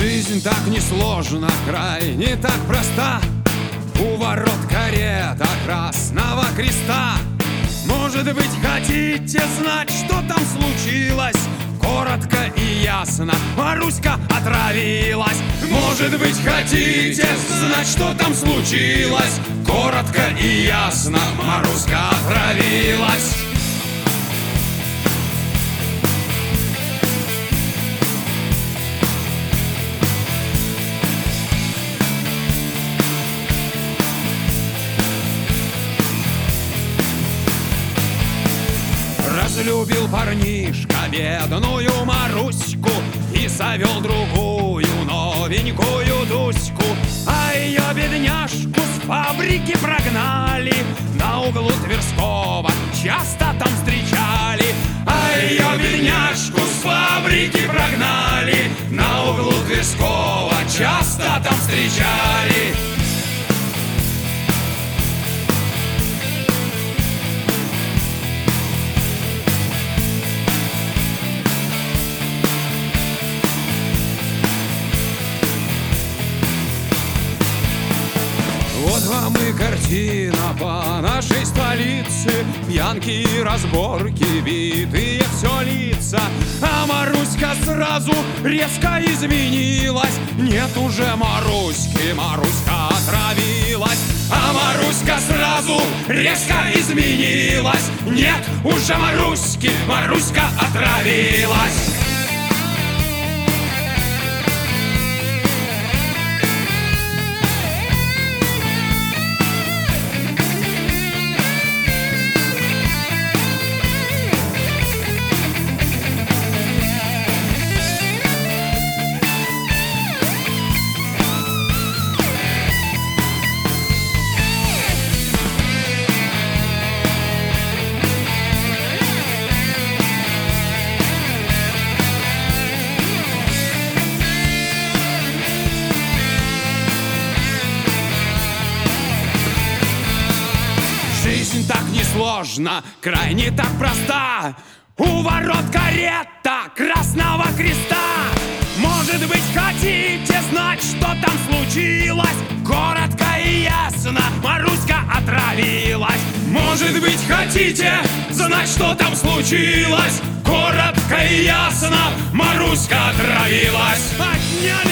Жизнь так несложна, крайне так проста. У ворот карета Красного Креста. Может быть, хотите знать, что там случилось? Коротко и ясно, Маруська отравилась. Может быть, хотите знать, что там случилось? Коротко и ясно, Маруська отравилась. Разлюбил парнишка бедную Маруську и завел другую новенькую Дуську. А ее бедняжку с фабрики прогнали, на углу Тверского часто там встречали. А ее бедняжку с фабрики прогнали, на углу Тверского часто там встречали. Вот вам и картина по нашей столице. Пьянки и разборки, битые все лица. А Маруська сразу резко изменилась. Нет уже Маруськи, Маруська отравилась. А Маруська сразу резко изменилась. Нет уже Маруськи, Маруська отравилась. Жизнь так несложна, крайне так проста. У ворот карета Красного Креста. Может быть, хотите знать, что там случилось? Коротко и ясно, Маруська отравилась. Может быть, хотите знать, что там случилось? Коротко и ясно, Маруська отравилась. Отняли